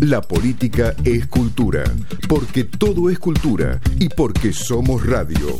La política es cultura, porque todo es cultura y porque somos radio.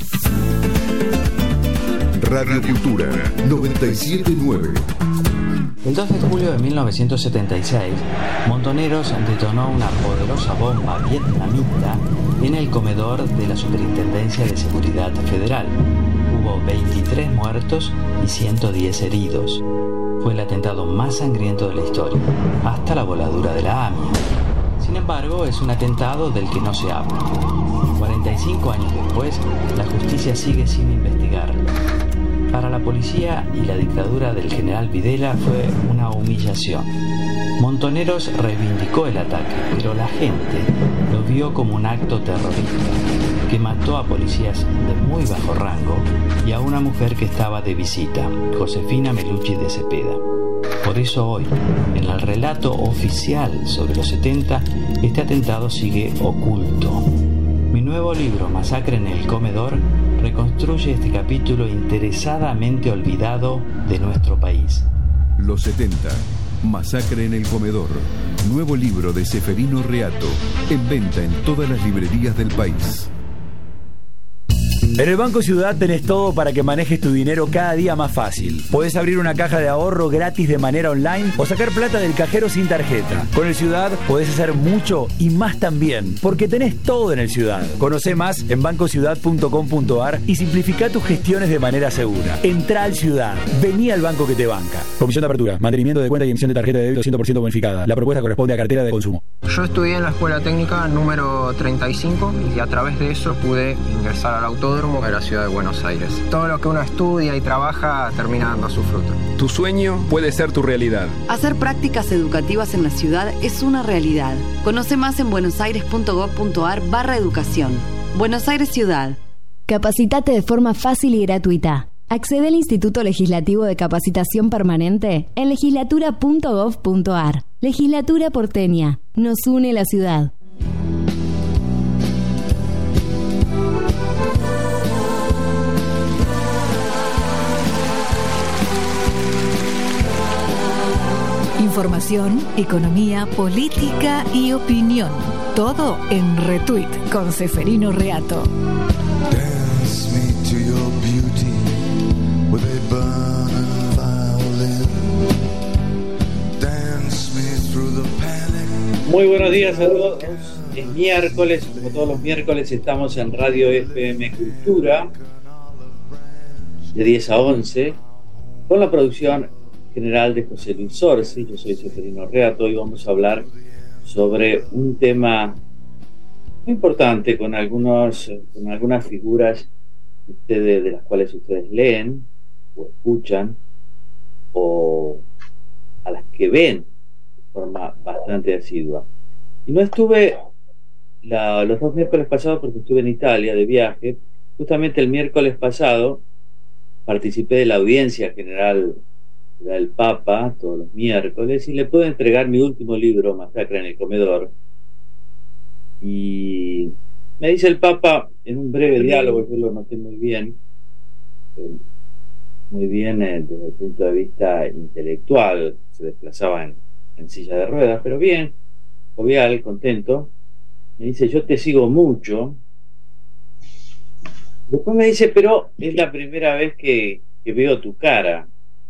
Radio Cultura 979. El 2 de julio de 1976, Montoneros detonó una poderosa bomba vietnamita en el comedor de la Superintendencia de Seguridad Federal. Hubo 23 muertos y 110 heridos. Fue el atentado más sangriento de la historia, hasta la voladura de la AMIA. Sin embargo, es un atentado del que no se habla. 45 años después, la justicia sigue sin investigarlo. Para la policía y la dictadura del general Videla fue una humillación. Montoneros reivindicó el ataque, pero la gente lo vio como un acto terrorista que mató a policías de muy bajo rango y a una mujer que estaba de visita, Josefina Melucci de Cepeda. Por eso hoy, en el relato oficial sobre los 70, este atentado sigue oculto. Mi nuevo libro, Masacre en el Comedor, reconstruye este capítulo interesadamente olvidado de nuestro país. Los 70, Masacre en el Comedor. Nuevo libro de Ceferino Reato, en venta en todas las librerías del país. En el Banco Ciudad tenés todo para que manejes tu dinero cada día más fácil. Podés abrir una caja de ahorro gratis de manera online o sacar plata del cajero sin tarjeta. Con el Ciudad podés hacer mucho y más también, porque tenés todo en el Ciudad. Conocé más en bancociudad.com.ar y simplificá tus gestiones de manera segura. Entrá al Ciudad. Vení al banco que te banca. Comisión de apertura, mantenimiento de cuenta y emisión de tarjeta de débito 100% bonificada. La propuesta corresponde a cartera de consumo. Yo estudié en la escuela técnica número 35 y a través de eso pude ingresar al autódromo de la ciudad de Buenos Aires. Todo lo que uno estudia y trabaja termina dando su fruto. Tu sueño puede ser tu realidad. Hacer prácticas educativas en la ciudad es una realidad. Conoce más en buenosaires.gov.ar/educación. Buenos Aires Ciudad. Capacitate de forma fácil y gratuita. Accede al Instituto Legislativo de Capacitación Permanente en legislatura.gov.ar. Legislatura porteña. Nos une la ciudad. Información, economía, política y opinión. Todo en Retweet con Ceferino Reato. Dance me to your beauty with a burning violin. Dance me through the panic. Muy buenos días a todos. Es miércoles, como todos los miércoles estamos en Radio FM Cultura de 10 a 11 con la producción general de José Luis Sorsi. Yo soy Ceferino Reato y vamos a hablar sobre un tema muy importante con algunas figuras de las cuales ustedes leen o escuchan o a las que ven de forma bastante asidua. Y no estuve los 2 miércoles pasados porque estuve en Italia de viaje. Justamente el miércoles pasado participé de la audiencia general del Papa todos los miércoles y le puedo entregar mi último libro, Masacre en el Comedor. Y me dice el Papa en un breve diálogo, yo lo noté muy bien desde el punto de vista intelectual, se desplazaba en silla de ruedas, pero bien, jovial, contento. Me dice: yo te sigo mucho. Después me dice: pero es la primera vez que veo tu cara.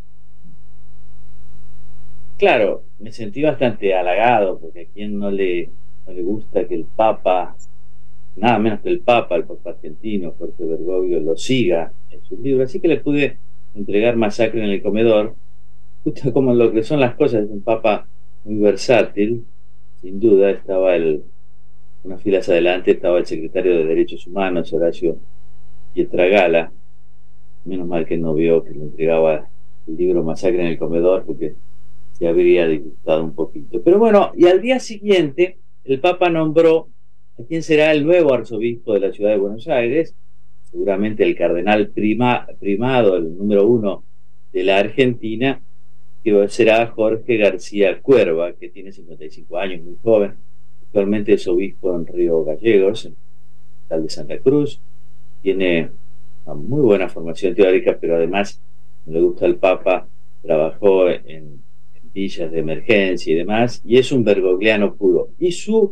Claro, me sentí bastante halagado, porque a quien no le gusta que el Papa, nada menos que el Papa argentino, Jorge Bergoglio, lo siga en sus libros. Así que le pude entregar Masacre en el Comedor, justo como lo que son las cosas. Es un Papa muy versátil, sin duda. Estaba unas filas adelante, estaba el secretario de Derechos Humanos, Horacio Pietragala. Menos mal que no vio que le entregaba el libro Masacre en el Comedor, porque se habría disgustado un poquito. Pero bueno, y al día siguiente el Papa nombró a quien será el nuevo arzobispo de la ciudad de Buenos Aires, seguramente el cardenal primado, el número 1 de la Argentina, que será Jorge García Cuerva, que tiene 55 años, muy joven. Actualmente es obispo en Río Gallegos, en la ciudad de Santa Cruz. Tiene una muy buena formación teórica, pero además, le gusta el Papa, trabajó en pastillas de emergencia y demás, y es un bergogliano puro. Y su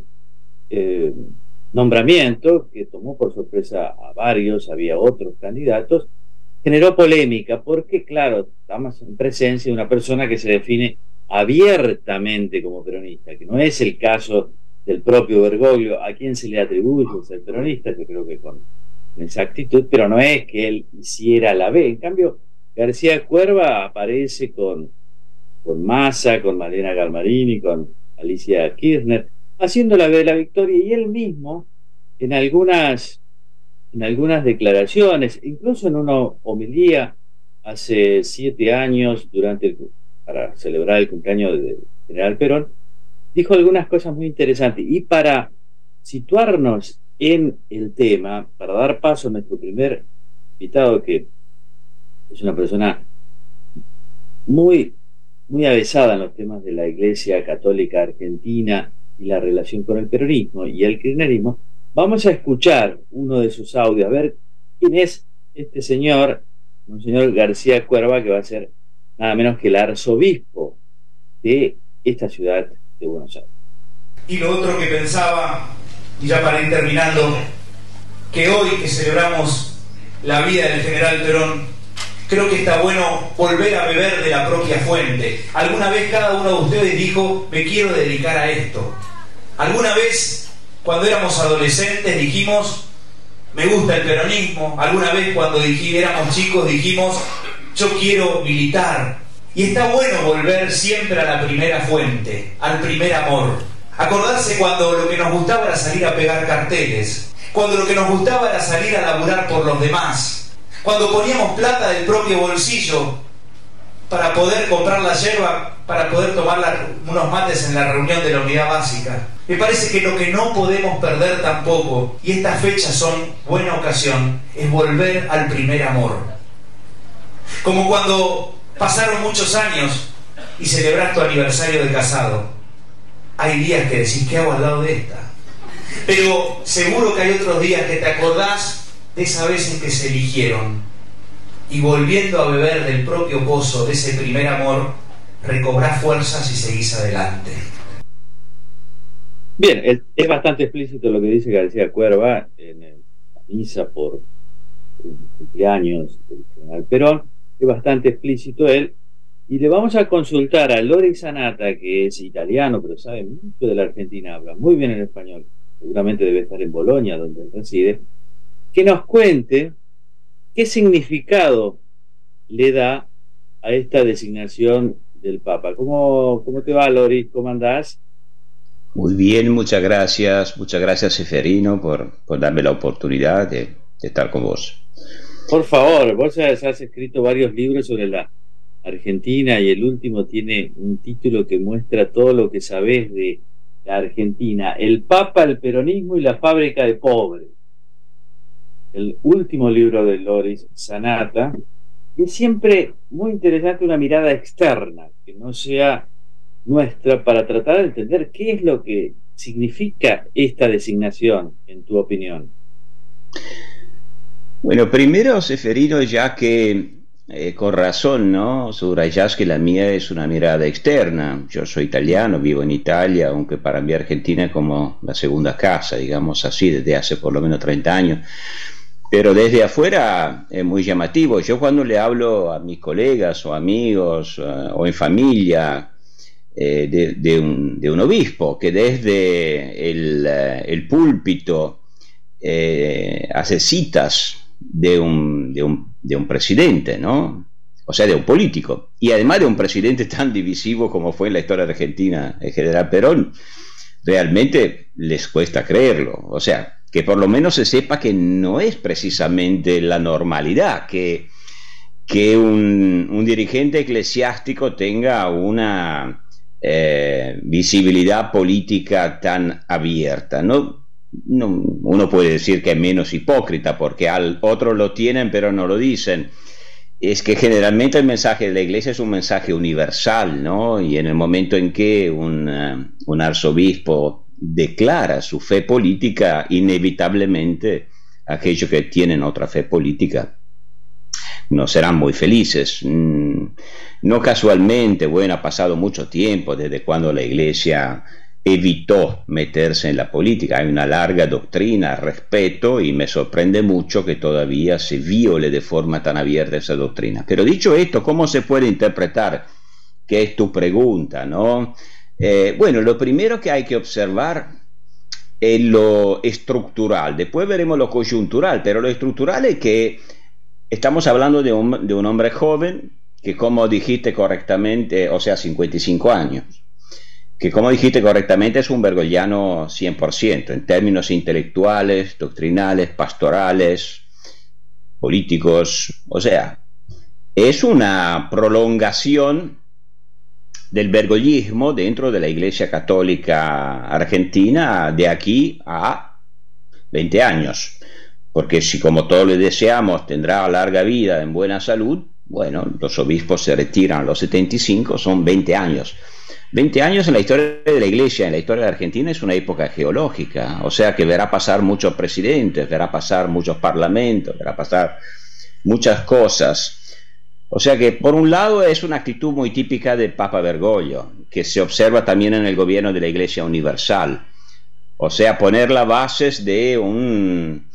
nombramiento, que tomó por sorpresa a varios, había otros candidatos, generó polémica, porque claro, estamos en presencia de una persona que se define abiertamente como peronista, que no es el caso del propio Bergoglio, a quien se le atribuye ser peronista, yo creo que con exactitud, pero no es que él hiciera la B. En cambio, García Cuerva aparece con Massa, con Malena Galmarini, con Alicia Kirchner, haciendo la B de la victoria, y él mismo en algunas declaraciones, incluso en una homilía hace 7 años para celebrar el cumpleaños del general Perón, dijo algunas cosas muy interesantes. Y para situarnos en el tema, para dar paso a nuestro primer invitado, que es una persona muy, muy avesada en los temas de la Iglesia Católica Argentina y la relación con el peronismo y el kirchnerismo, vamos a escuchar uno de sus audios, a ver quién es este señor, Monseñor García Cuerva, que va a ser nada menos que el arzobispo de esta ciudad de Buenos Aires. Y lo otro que pensaba, y ya para ir terminando, que hoy que celebramos la vida del general Perón, creo que está bueno volver a beber de la propia fuente. Alguna vez cada uno de ustedes dijo, me quiero dedicar a esto. Alguna vez, cuando éramos adolescentes, dijimos, me gusta el peronismo. Alguna vez cuando éramos chicos dijimos, yo quiero militar. Y está bueno volver siempre a la primera fuente, al primer amor. Acordarse cuando lo que nos gustaba era salir a pegar carteles, cuando lo que nos gustaba era salir a laburar por los demás, cuando poníamos plata del propio bolsillo para poder comprar la yerba, para poder tomar unos mates en la reunión de la unidad básica. Me parece que lo que no podemos perder tampoco, y estas fechas son buena ocasión, es volver al primer amor. Como cuando pasaron muchos años y celebras tu aniversario de casado. Hay días que decís, ¿qué hago al lado de esta? Pero seguro que hay otros días que te acordás de esa vez en que se eligieron, y volviendo a beber del propio pozo de ese primer amor, recobrás fuerzas y seguís adelante. Bien, es bastante explícito lo que dice García Cuerva en la misa por el cumpleaños del general Perón. Es bastante explícito él, y le vamos a consultar a Lori Sanata, que es italiano pero sabe mucho de la Argentina, habla muy bien el español, seguramente debe estar en Bolonia donde él reside, que nos cuente qué significado le da a esta designación del Papa. ¿Cómo te va, Lori? ¿Cómo andás? Muy bien, muchas gracias Seferino por darme la oportunidad de estar con vos. Por favor, vos has escrito varios libros sobre la Argentina, y el último tiene un título que muestra todo lo que sabés de la Argentina: el Papa, el peronismo y la fábrica de pobres. El último libro de Loris Sanata, y es siempre muy interesante una mirada externa, que no sea nuestra, para tratar de entender qué es lo que significa esta designación, en tu opinión. Bueno, primero, Seferino, ya que con razón, ¿no?, subrayás que la mía es una mirada externa. Yo soy italiano, vivo en Italia, aunque para mí Argentina es como la segunda casa, digamos así, desde hace por lo menos 30 años. Pero desde afuera es muy llamativo. Yo cuando le hablo a mis colegas o amigos o en familia de un obispo que desde el púlpito hace citas de un presidente, ¿no? O sea, de un político, y además de un presidente tan divisivo como fue en la historia argentina el general Perón, realmente les cuesta creerlo. O sea, que por lo menos se sepa que no es precisamente la normalidad que un dirigente eclesiástico tenga una visibilidad política tan abierta. No, uno puede decir que es menos hipócrita porque otros lo tienen pero no lo dicen. Es que generalmente el mensaje de la Iglesia es un mensaje universal, ¿no? Y en el momento en que un arzobispo declara su fe política, inevitablemente aquellos que tienen otra fe política no serán muy felices. No casualmente, bueno, ha pasado mucho tiempo desde cuando la Iglesia evitó meterse en la política. Hay una larga doctrina al respecto y me sorprende mucho que todavía se viole de forma tan abierta esa doctrina. Pero dicho esto, ¿cómo se puede interpretar? Que es tu pregunta, ¿no? Bueno, lo primero que hay que observar es lo estructural, después veremos lo coyuntural, pero lo estructural es que estamos hablando de un hombre joven que, como dijiste correctamente, o sea, 55 años, que, como dijiste correctamente, es un bergogliano 100%, en términos intelectuales, doctrinales, pastorales, políticos, o sea, es una prolongación del bergollismo dentro de la Iglesia Católica Argentina de aquí a 20 años, porque si, como todos le deseamos, tendrá larga vida en buena salud, bueno, los obispos se retiran a los 75, son 20 años. 20 años en la historia de la Iglesia, en la historia de Argentina, es una época geológica, o sea que verá pasar muchos presidentes, verá pasar muchos parlamentos, verá pasar muchas cosas. O sea que, por un lado, es una actitud muy típica del Papa Bergoglio, que se observa también en el gobierno de la Iglesia Universal. O sea, poner las bases de un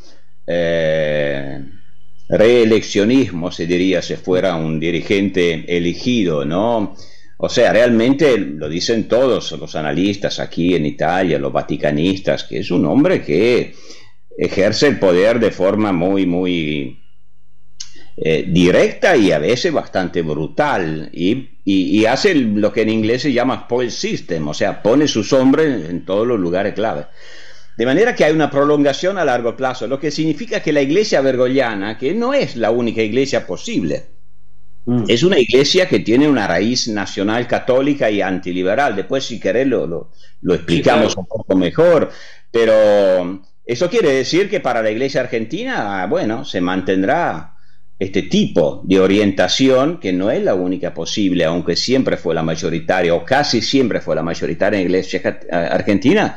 reeleccionismo, se diría, si fuera un dirigente elegido, ¿no? O sea, realmente lo dicen todos los analistas aquí en Italia, los vaticanistas, que es un hombre que ejerce el poder de forma muy directa y a veces bastante brutal, y hace lo que en inglés se llama spoil system, o sea, pone sus hombres en todos los lugares clave. De manera que hay una prolongación a largo plazo, lo que significa que la iglesia bergogliana, que no es la única iglesia posible, es una iglesia que tiene una raíz nacional católica y antiliberal. Después, si querés, lo explicamos un poco mejor, pero eso quiere decir que para la iglesia argentina, bueno, se mantendrá este tipo de orientación, que no es la única posible, aunque siempre fue la mayoritaria, o casi siempre fue la mayoritaria en la iglesia argentina,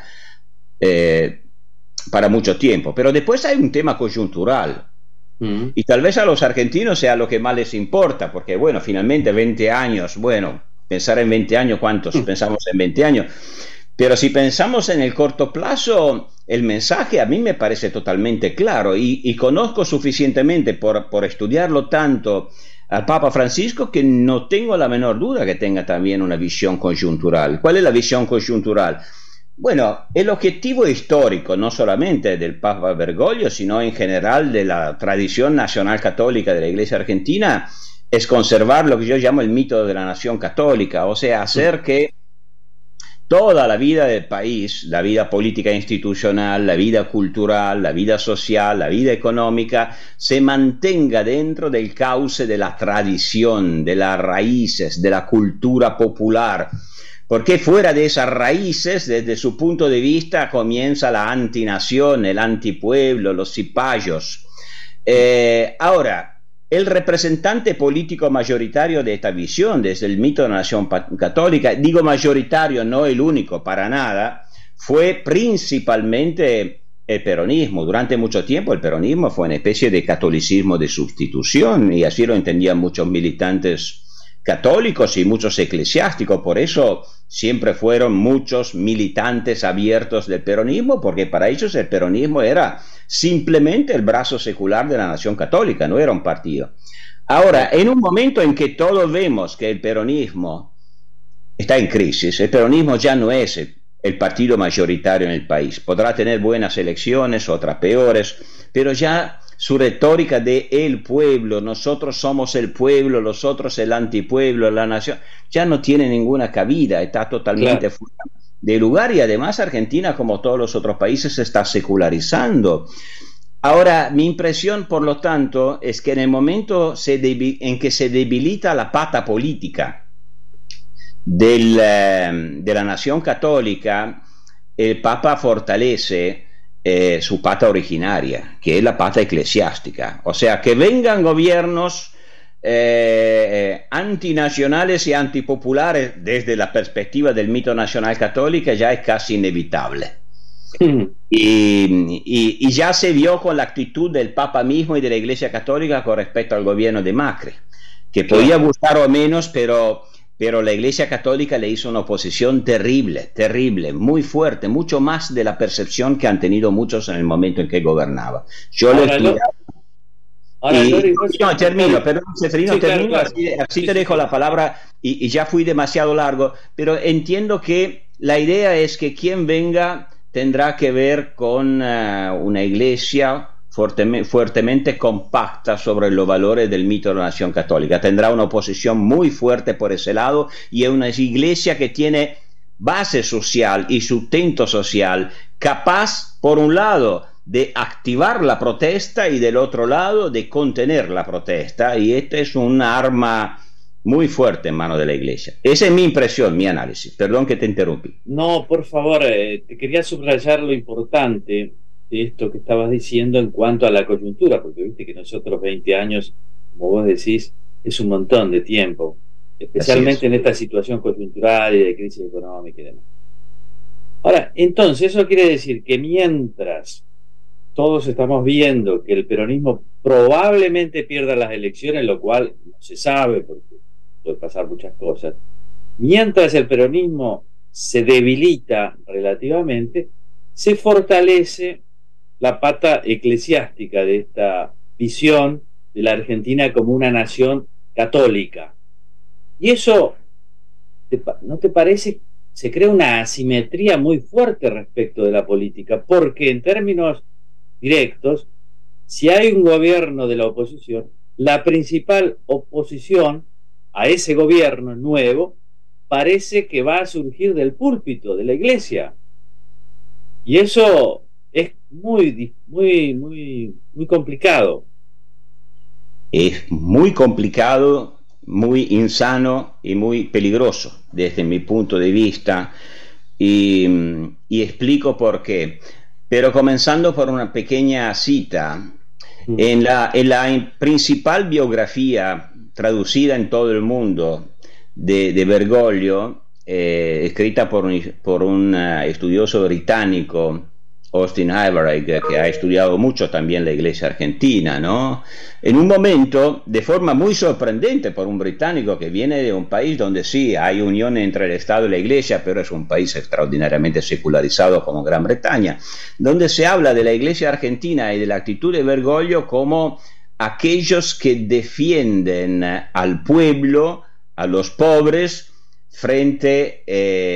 para mucho tiempo. Pero después hay un tema coyuntural, y tal vez a los argentinos sea lo que más les importa, porque, bueno, finalmente 20 años, bueno, pensar en 20 años, ¿cuántos pensamos en 20 años? Pero si pensamos en el corto plazo, el mensaje a mí me parece totalmente claro, y conozco suficientemente por estudiarlo tanto al Papa Francisco, que no tengo la menor duda que tenga también una visión coyuntural. ¿Cuál es la visión coyuntural? Bueno, el objetivo histórico, no solamente del Papa Bergoglio, sino en general de la tradición nacional católica de la Iglesia Argentina, es conservar lo que yo llamo el mito de la nación católica, o sea, hacer que toda la vida del país, la vida política e institucional, la vida cultural, la vida social, la vida económica, se mantenga dentro del cauce de la tradición, de las raíces, de la cultura popular. Porque fuera de esas raíces, desde su punto de vista, comienza la antinación, el antipueblo, los cipayos. Ahora, el representante político mayoritario de esta visión, desde el mito de la nación católica, digo mayoritario, no el único para nada, fue principalmente el peronismo. Durante mucho tiempo el peronismo fue una especie de catolicismo de sustitución, y así lo entendían muchos militantes católicos y muchos eclesiásticos. Por eso siempre fueron muchos militantes abiertos del peronismo, porque para ellos el peronismo era simplemente el brazo secular de la nación católica, no era un partido. Ahora, en un momento en que todos vemos que el peronismo está en crisis, el peronismo ya no es el partido mayoritario en el país. Podrá tener buenas elecciones, otras peores, pero ya su retórica de el pueblo, nosotros somos el pueblo, los otros el antipueblo, la nación, ya no tiene ninguna cabida, está totalmente fuera de lugar, y además Argentina, como todos los otros países, se está secularizando. Ahora, mi impresión, por lo tanto, es que en el momento en que se debilita la pata política de la nación católica, el Papa fortalece su pata originaria, que es la pata eclesiástica. O sea, que vengan gobiernos antinacionales y antipopulares desde la perspectiva del mito nacional católico ya es casi inevitable. Y ya se vio con la actitud del Papa mismo y de la Iglesia Católica con respecto al gobierno de Macri, que podía gustar o menos, pero la Iglesia Católica le hizo una oposición terrible, muy fuerte, mucho más de la percepción que han tenido muchos en el momento en que gobernaba. Yo lo he estudiado. Termino, perdón, Seferino, termino, claro. Así te dejo la palabra y ya fui demasiado largo, pero entiendo que la idea es que quien venga tendrá que ver con una iglesia fuertemente compacta sobre los valores del mito de la nación católica. Tendrá una oposición muy fuerte por ese lado y es una iglesia que tiene base social y sustento social capaz, por un lado, de activar la protesta y del otro lado de contener la protesta, y esta es un arma muy fuerte en manos de la Iglesia. Esa es mi impresión, mi análisis. Perdón que te interrumpí. No, por favor, te quería subrayar lo importante de esto que estabas diciendo en cuanto a la coyuntura, porque viste que nosotros 20 años, como vos decís, es un montón de tiempo, especialmente en esta situación coyuntural y de crisis económica y demás. Ahora, entonces, eso quiere decir que mientras todos estamos viendo que el peronismo probablemente pierda las elecciones, lo cual no se sabe porque puede pasar muchas cosas, mientras el peronismo se debilita relativamente, se fortalece la pata eclesiástica de esta visión de la Argentina como una nación católica. Y eso, ¿no te parece? Se crea una asimetría muy fuerte respecto de la política, porque en términos directos, si hay un gobierno de la oposición, la principal oposición a ese gobierno nuevo parece que va a surgir del púlpito de la iglesia, y eso es muy complicado. Es muy complicado, muy insano y muy peligroso desde mi punto de vista, y explico por qué. Pero comenzando por una pequeña cita, en la principal biografía traducida en todo el mundo de Bergoglio, escrita por un estudioso británico, Austin Ivereigh, que ha estudiado mucho también la iglesia argentina, ¿no? En un momento, de forma muy sorprendente por un británico que viene de un país donde sí hay unión entre el Estado y la iglesia, pero es un país extraordinariamente secularizado como Gran Bretaña, donde se habla de la iglesia argentina y de la actitud de Bergoglio como aquellos que defienden al pueblo, a los pobres, frente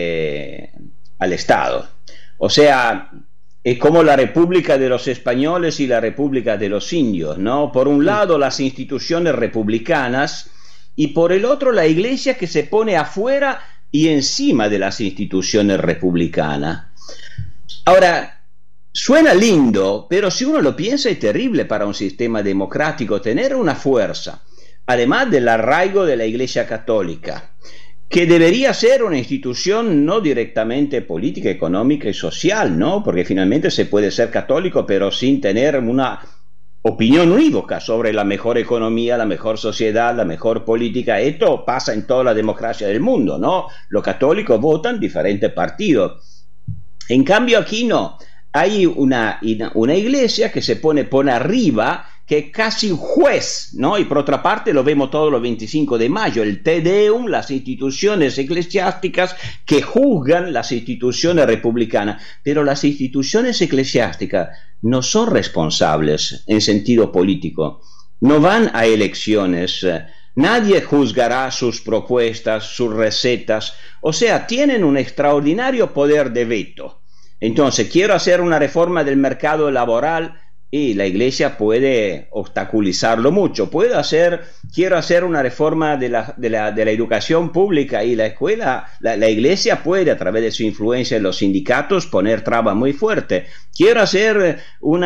al Estado. O sea, es como la República de los Españoles y la República de los Indios, ¿no? Por un lado las instituciones republicanas y por el otro la iglesia que se pone afuera y encima de las instituciones republicanas. Ahora, suena lindo, pero si uno lo piensa es terrible para un sistema democrático tener una fuerza, además del arraigo de la Iglesia Católica, que debería ser una institución no directamente política, económica y social, ¿no? Porque finalmente se puede ser católico pero sin tener una opinión unívoca sobre la mejor economía, la mejor sociedad, la mejor política. Esto pasa en toda la democracia del mundo, ¿no? Los católicos votan diferentes partidos. En cambio aquí no. Hay una iglesia que se pone por arriba, que es casi un juez, ¿no? Y por otra parte lo vemos todos los 25 de mayo, el Te Deum, las instituciones eclesiásticas que juzgan las instituciones republicanas, pero las instituciones eclesiásticas no son responsables en sentido político, no van a elecciones, nadie juzgará sus propuestas, sus recetas, o sea, tienen un extraordinario poder de veto. Entonces, quiero hacer una reforma del mercado laboral y la iglesia puede obstaculizarlo mucho. Quiero hacer una reforma de la educación pública y la escuela, la iglesia puede, a través de su influencia en los sindicatos, poner trabas muy fuertes. Quiero hacer un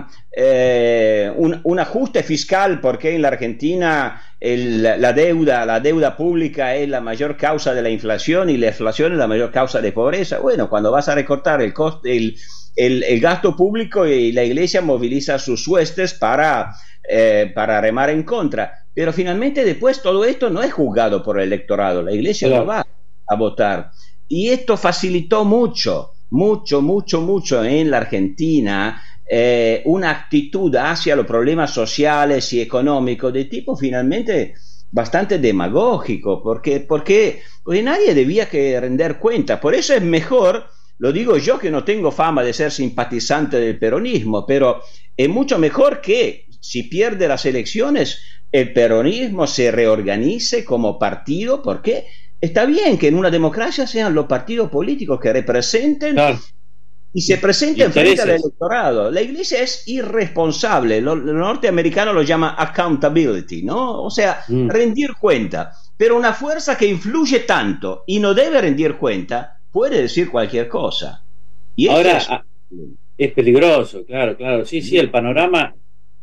ajuste fiscal porque en la Argentina la deuda pública es la mayor causa de la inflación y la inflación es la mayor causa de pobreza. Bueno, cuando vas a recortar el gasto público y la iglesia moviliza sus huestes para remar en contra, pero finalmente después todo esto no es juzgado por el electorado, la iglesia no va a votar, y esto facilitó mucho mucho en la Argentina una actitud hacia los problemas sociales y económicos de tipo finalmente bastante demagógico, porque nadie debía que render cuenta. Por eso es mejor, lo digo yo que no tengo fama de ser simpatizante del peronismo, pero es mucho mejor que si pierde las elecciones el peronismo se reorganice como partido, porque está bien que en una democracia sean los partidos políticos que representen y se presenten frente al electorado. La Iglesia es irresponsable, los norteamericanos lo llaman accountability, ¿no? O sea, rendir cuenta. Pero una fuerza que influye tanto y no debe rendir cuenta puede decir cualquier cosa. Y ahora es peligroso, claro. Sí, el panorama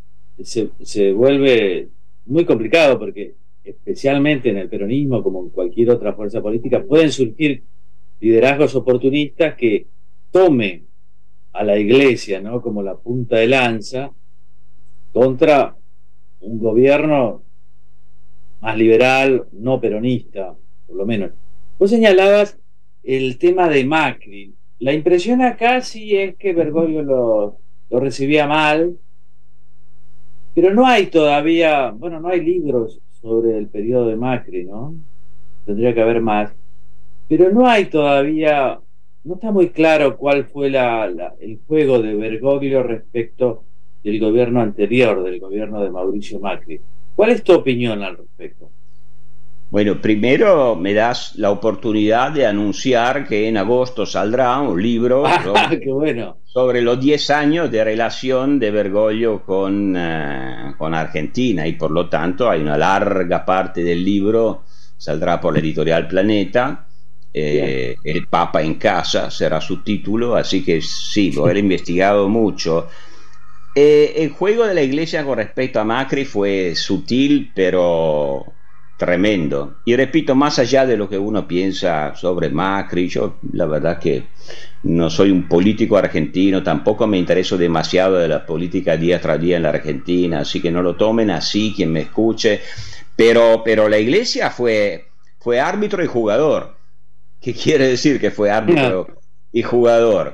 se vuelve muy complicado porque especialmente en el peronismo, como en cualquier otra fuerza política, pueden surgir liderazgos oportunistas que tomen a la Iglesia, ¿no?, como la punta de lanza contra un gobierno más liberal, no peronista, por lo menos. Vos señalabas el tema de Macri. La impresión acá sí es que Bergoglio lo recibía mal, pero no hay todavía, no hay libros sobre el periodo de Macri, ¿no? Tendría que haber más, pero no hay todavía, no está muy claro cuál fue el juego de Bergoglio respecto del gobierno anterior, del gobierno de Mauricio Macri. ¿Cuál es tu opinión al respecto? Bueno, primero me das la oportunidad de anunciar que en agosto saldrá un libro sobre los 10 años de relación de Bergoglio con Argentina, y por lo tanto hay una larga parte del libro, saldrá por la editorial Planeta, El Papa en Casa será su título, así que sí, lo he investigado mucho. El juego de la Iglesia con respecto a Macri fue sutil, pero tremendo. Y repito, más allá de lo que uno piensa sobre Macri, yo la verdad que no soy un político argentino, tampoco me intereso demasiado de la política día tras día en la Argentina, así que no lo tomen así quien me escuche, pero la Iglesia fue árbitro y jugador. ¿Qué quiere decir que fue árbitro y jugador?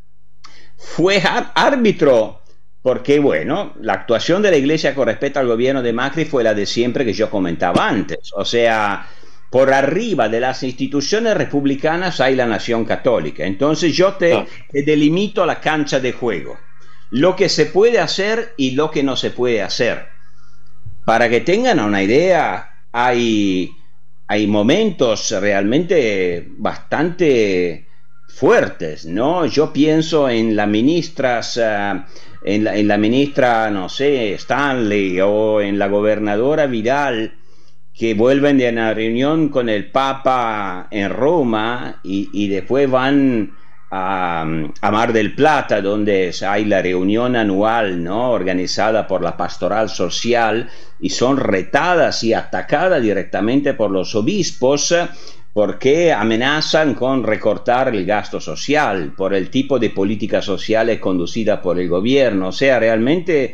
Fue árbitro porque, la actuación de la Iglesia con respecto al gobierno de Macri fue la de siempre que yo comentaba antes. O sea, por arriba de las instituciones republicanas hay la nación católica. Entonces yo te delimito la cancha de juego, lo que se puede hacer y lo que no se puede hacer. Para que tengan una idea, hay momentos realmente bastante fuertes, ¿no? Yo pienso en las ministras, en la ministra, no sé, Stanley, o en la gobernadora Vidal, que vuelven de una reunión con el Papa en Roma y después van a Mar del Plata, donde hay la reunión anual, ¿no?, organizada por la Pastoral Social, y son retadas y atacadas directamente por los obispos porque amenazan con recortar el gasto social por el tipo de políticas sociales conducidas por el gobierno. O sea, realmente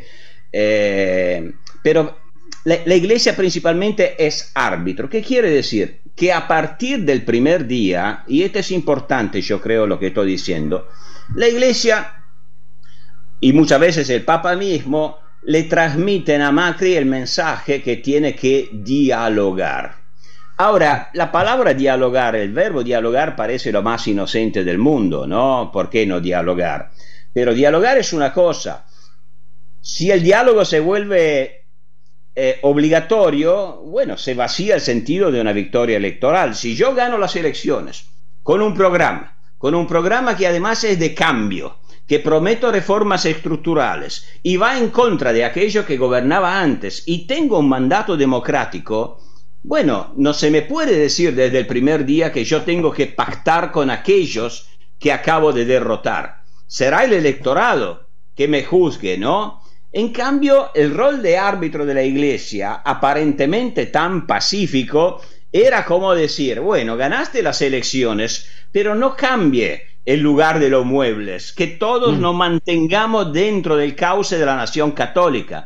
pero la Iglesia principalmente es árbitro. ¿Qué quiere decir? Que a partir del primer día, y esto es importante, yo creo, lo que estoy diciendo, la Iglesia y muchas veces el Papa mismo le transmiten a Macri el mensaje que tiene que dialogar. Ahora, la palabra dialogar, el verbo dialogar parece lo más inocente del mundo, ¿no? ¿Por qué no dialogar? Pero dialogar es una cosa. Si el diálogo se vuelve obligatorio, se vacía el sentido de una victoria electoral. Si yo gano las elecciones con un programa que además es de cambio, que prometo reformas estructurales y va en contra de aquello que gobernaba antes, y tengo un mandato democrático, no se me puede decir desde el primer día que yo tengo que pactar con aquellos que acabo de derrotar. Será el electorado que me juzgue, ¿no? En cambio, el rol de árbitro de la Iglesia, aparentemente tan pacífico, era como decir, ganaste las elecciones, pero no cambie el lugar de los muebles, que todos nos mantengamos dentro del cauce de la nación católica.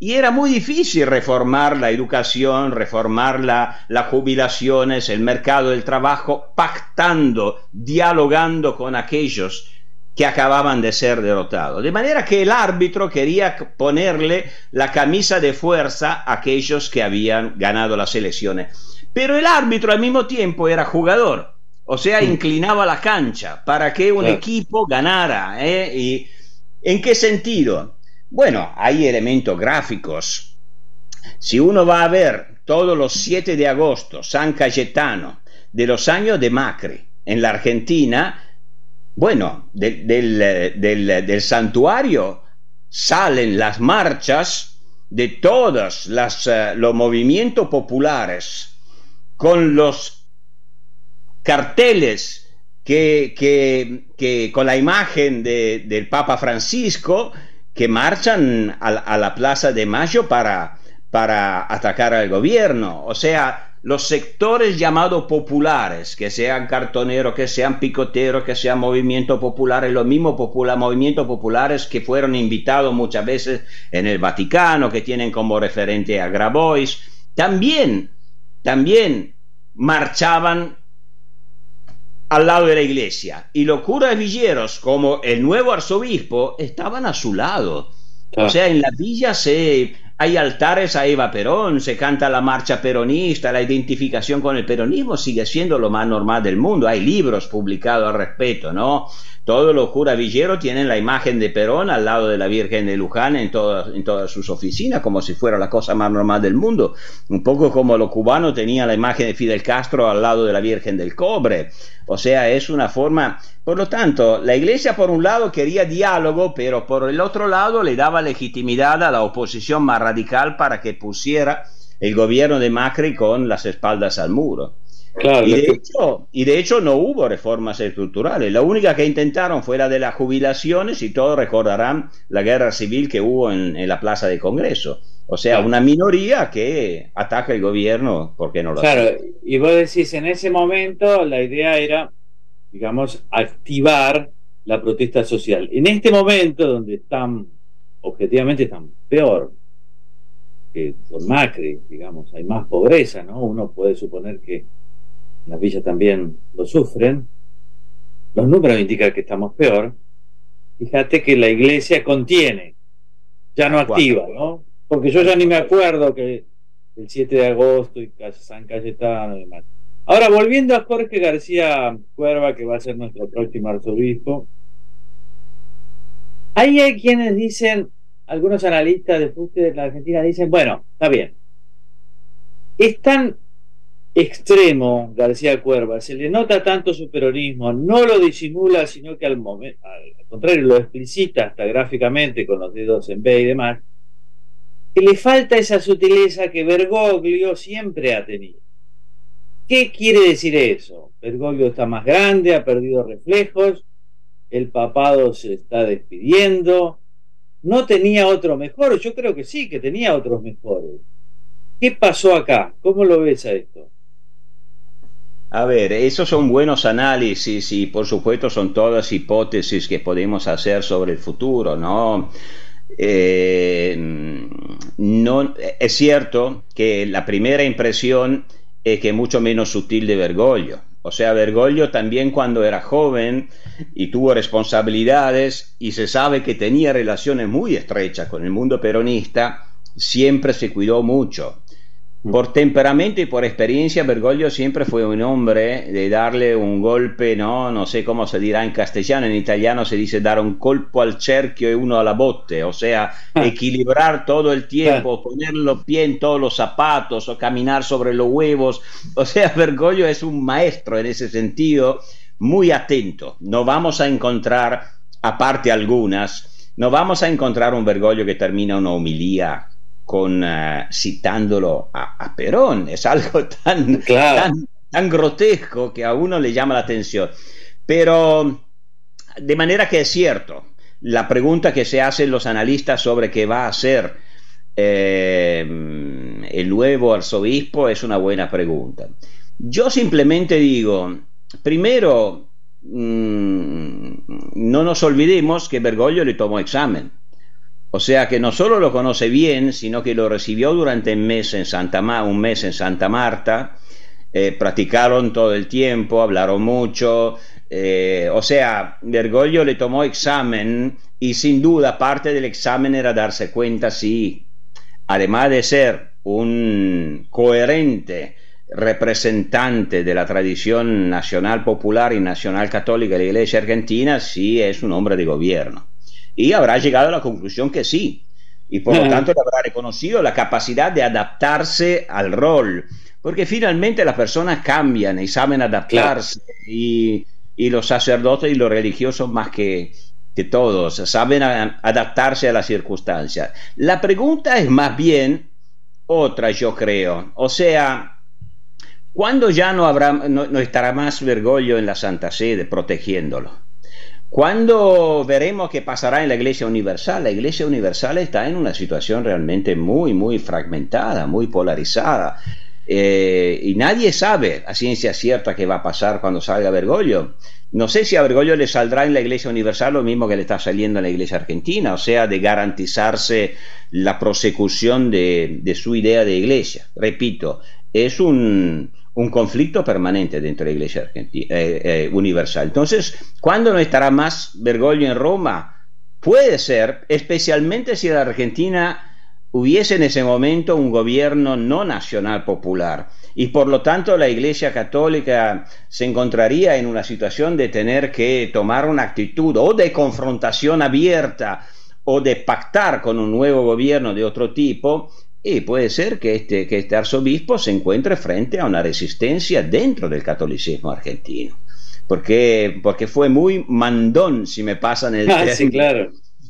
y era muy difícil reformar la educación, reformar las jubilaciones, el mercado del trabajo, pactando, dialogando con aquellos que acababan de ser derrotados. De manera que el árbitro quería ponerle la camisa de fuerza a aquellos que habían ganado las elecciones. Pero el árbitro al mismo tiempo era jugador, o sea, inclinaba la cancha para que un equipo ganara. ¿Y en qué sentido? Bueno, hay elementos gráficos. Si uno va a ver todos los 7 de agosto, San Cayetano, de los años de Macri en la Argentina, bueno, del santuario salen las marchas de todos los movimientos populares con los carteles que con la imagen del Papa Francisco, que marchan a la Plaza de Mayo para atacar al gobierno. O sea, los sectores llamados populares, que sean cartoneros, que sean picoteros, que sean movimientos populares, los mismos movimientos populares que fueron invitados muchas veces en el Vaticano, que tienen como referente a Grabois, también marchaban al lado de la iglesia, y los curas villeros, como el nuevo arzobispo, estaban a su lado. O sea, en la villa hay altares a Eva Perón, se canta la marcha peronista, la identificación con el peronismo sigue siendo lo más normal del mundo. Hay libros publicados al respecto, ¿no? Todos los curas villeros tienen la imagen de Perón al lado de la Virgen de Luján en todas sus oficinas, como si fuera la cosa más normal del mundo. Un poco como los cubanos tenían la imagen de Fidel Castro al lado de la Virgen del Cobre. O sea, es una forma... Por lo tanto, la Iglesia por un lado quería diálogo, pero por el otro lado le daba legitimidad a la oposición más radical para que pusiera el gobierno de Macri con las espaldas al muro. Claro, y de hecho no hubo reformas estructurales. La única que intentaron fue la de las jubilaciones, y todos recordarán la guerra civil que hubo en la Plaza de Congreso. O sea, una minoría que ataca el gobierno porque no lo hace. Claro, y vos decís, en ese momento la idea era, digamos, activar la protesta social. En este momento, donde objetivamente están peor que con Macri, digamos, hay más pobreza, ¿no? Uno puede suponer que las villas también lo sufren. Los números indican que estamos peor. Fíjate que la iglesia contiene, ya no activa, ¿no? Porque yo ya ni me acuerdo que el 7 de agosto y San Cayetano y demás. Ahora, volviendo a Jorge García Cuerva, que va a ser nuestro próximo arzobispo, ahí hay quienes dicen, algunos analistas de fútbol de la Argentina dicen, bueno, está bien, es tan extremo García Cuerva, se le nota tanto su peronismo, no lo disimula, sino que al contrario lo explicita hasta gráficamente con los dedos en B y demás, que le falta esa sutileza que Bergoglio siempre ha tenido. ¿Qué quiere decir eso? Bergoglio está más grande, ha perdido reflejos, el papado se está despidiendo, no tenía otro mejor. Yo creo que sí, que tenía otros mejores. ¿Qué pasó acá? ¿Cómo lo ves a esto? A ver, esos son buenos análisis y por supuesto son todas hipótesis que podemos hacer sobre el futuro, ¿no? No, es cierto que la primera impresión es que es mucho menos sutil de Bergoglio. O sea, Bergoglio también cuando era joven y tuvo responsabilidades y se sabe que tenía relaciones muy estrechas con el mundo peronista, siempre se cuidó mucho. Por temperamento y por experiencia, Bergoglio siempre fue un hombre de darle un golpe, no sé cómo se dirá en castellano, en italiano se dice dar un colpo al cerchio y uno alla botte, o sea, equilibrar todo el tiempo, poner los pies en todos los zapatos o caminar sobre los huevos. O sea, Bergoglio es un maestro en ese sentido, muy atento. No vamos a encontrar, aparte algunas, no vamos a encontrar un Bergoglio que termina una homilía citándolo a Perón. Es algo tan grotesco que a uno le llama la atención. Pero de manera que es cierto, la pregunta que se hacen los analistas sobre qué va a hacer el nuevo arzobispo es una buena pregunta. Yo simplemente digo, primero, no nos olvidemos que Bergoglio le tomó examen. O sea que no solo lo conoce bien, sino que lo recibió durante un mes en Santa Marta. Practicaron todo el tiempo, hablaron mucho. O sea, Bergoglio le tomó examen y sin duda parte del examen era darse cuenta si, además de ser un coherente representante de la tradición nacional popular y nacional católica de la Iglesia argentina, si es un hombre de gobierno. Y habrá llegado a la conclusión que sí, y por lo tanto le habrá reconocido la capacidad de adaptarse al rol, porque finalmente las personas cambian y saben adaptarse, y los sacerdotes y los religiosos más que todos saben adaptarse a las circunstancias. La pregunta es más bien otra, yo creo, o sea, ¿cuándo ya no estará más Bergoglio en la Santa Sede protegiéndolo? ¿Cuándo veremos qué pasará en la Iglesia Universal? La Iglesia Universal está en una situación realmente muy, muy fragmentada, muy polarizada. Y nadie sabe a ciencia cierta qué va a pasar cuando salga Bergoglio. No sé si a Bergoglio le saldrá en la Iglesia Universal lo mismo que le está saliendo en la Iglesia Argentina, o sea, de garantizarse la prosecución de su idea de iglesia. Repito, es un conflicto permanente dentro de la Iglesia Universal. Entonces, ¿cuándo no estará más Bergoglio en Roma? Puede ser, especialmente si la Argentina hubiese en ese momento un gobierno no nacional popular, y por lo tanto la Iglesia Católica se encontraría en una situación de tener que tomar una actitud o de confrontación abierta o de pactar con un nuevo gobierno de otro tipo. Y puede ser que este arzobispo se encuentre frente a una resistencia dentro del catolicismo argentino, porque fue muy mandón, si me pasan el término. Sí, claro.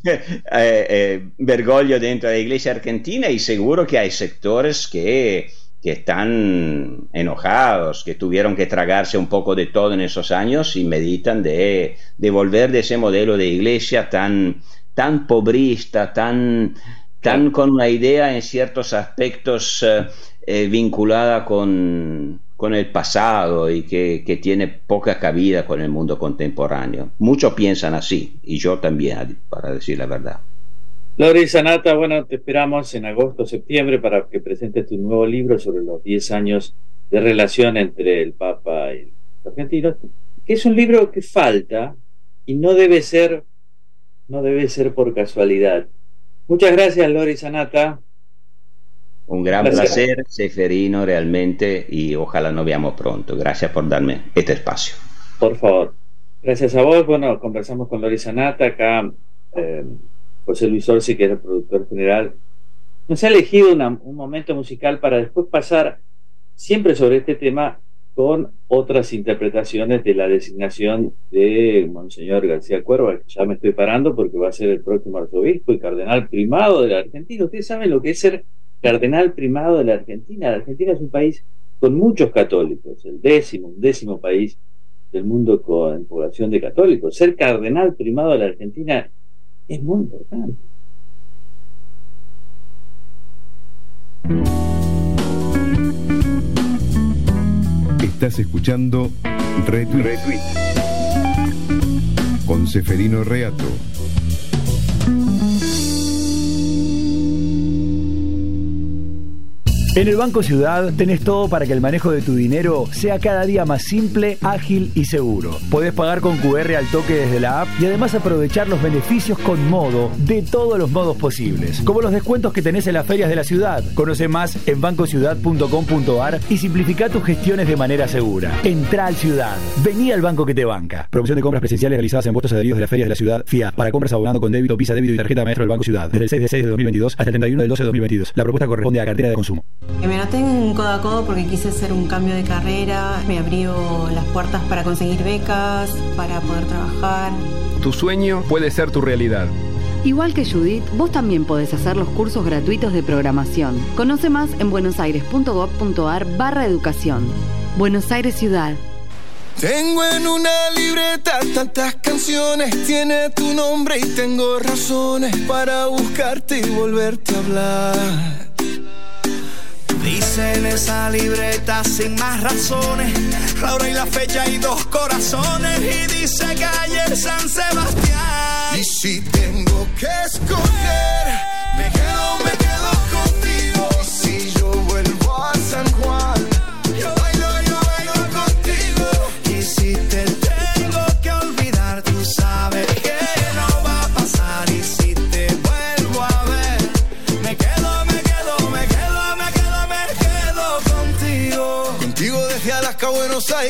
Bergoglio dentro de la Iglesia argentina, y seguro que hay sectores que están enojados, que tuvieron que tragarse un poco de todo en esos años y meditan de volver de ese modelo de iglesia tan pobrista, tan con una idea en ciertos aspectos vinculada con el pasado y que tiene poca cabida con el mundo contemporáneo. Muchos piensan así, y yo también, para decir la verdad. Lori Zanatta, bueno, te esperamos en agosto o septiembre para que presentes tu nuevo libro sobre los 10 años de relación entre el Papa y los argentinos, que es un libro que falta y no debe ser por casualidad. Muchas gracias, Lori Zanatta. Un gran placer, Seferino, realmente, y ojalá nos veamos pronto. Gracias por darme este espacio. Por favor. Gracias a vos. Bueno, conversamos con Lori Zanatta. Acá José Luis Orsi, que es el productor general, nos ha elegido un momento musical para después pasar siempre sobre este tema con otras interpretaciones de la designación de Monseñor García Cuerva, que ya me estoy parando porque va a ser el próximo arzobispo y cardenal primado de la Argentina. Ustedes saben lo que es ser cardenal primado de la Argentina. La Argentina es un país con muchos católicos, el undécimo país del mundo con población de católicos. Ser cardenal primado de la Argentina es muy importante. Estás escuchando Retweet con Seferino Reato. En el Banco Ciudad tenés todo para que el manejo de tu dinero sea cada día más simple, ágil y seguro. Podés pagar con QR al toque desde la app y además aprovechar los beneficios con Modo de todos los modos posibles, como los descuentos que tenés en las ferias de la ciudad. Conoce más en bancociudad.com.ar y simplifica tus gestiones de manera segura. Entrá al Ciudad. Vení al banco que te banca. Promoción de compras presenciales realizadas en puestos adheridos de las ferias de la ciudad FIA para compras abonando con débito, Visa, débito y tarjeta maestro del Banco Ciudad. Desde el 6 de 2022 hasta el 31 del 12 de 2022. La propuesta corresponde a cartera de consumo. Me noté en codo a codo porque quise hacer un cambio de carrera, me abrió las puertas para conseguir becas, para poder trabajar. Tu sueño puede ser tu realidad. Igual que Judith, vos también podés hacer los cursos gratuitos de programación. Conoce más en buenosaires.gov.ar/educación. Buenos Aires Ciudad. Tengo en una libreta tantas canciones, tiene tu nombre y tengo razones para buscarte y volverte a hablar. Dice en esa libreta sin más razones, la hora y la fecha y 2 corazones, y dice que ayer San Sebastián. Y si tengo que escoger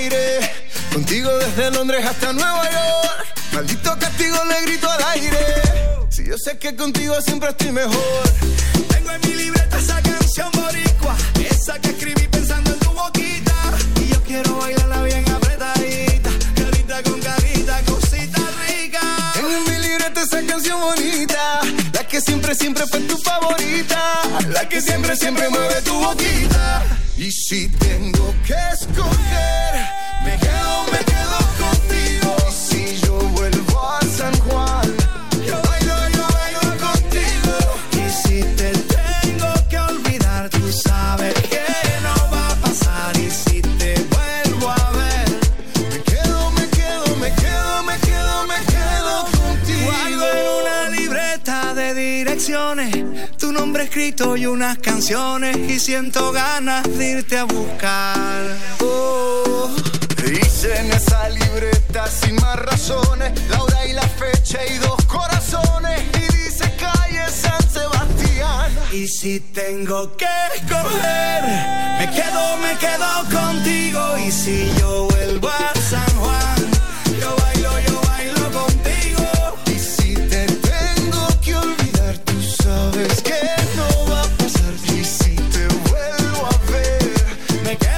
aire. Contigo desde Londres hasta Nueva York. Maldito castigo le grito al aire. Si yo sé que contigo siempre estoy mejor. Tengo en mi libreta esa canción boricua, esa que escribí pensando en tu boquita. Y yo quiero bailarla bien apretadita, carita con carita, cosita rica. Tengo en mi libreta esa canción bonita, la que siempre fue tu favorita, la que siempre mueve tu boquita. Y si tengo que escoger, me quedo contigo. Y si yo vuelvo a San Juan, yo bailo contigo. Y si te tengo que olvidar, tú sabes que no va a pasar. Y si te vuelvo a ver, me quedo contigo. Guardo en una libreta de direcciones tu nombre escrito y unas canciones, y siento ganas de irte a buscar. Oh, dice en esa libreta sin más razones la hora y la fecha y 2 corazones, y dice calle San Sebastián. Y si tengo que escoger, me quedo contigo. Y si yo vuelvo a San Juan, yo bailo contigo. Y si te tengo que olvidar, tú sabes que no va a pasar. Y si te vuelvo a ver, me quedo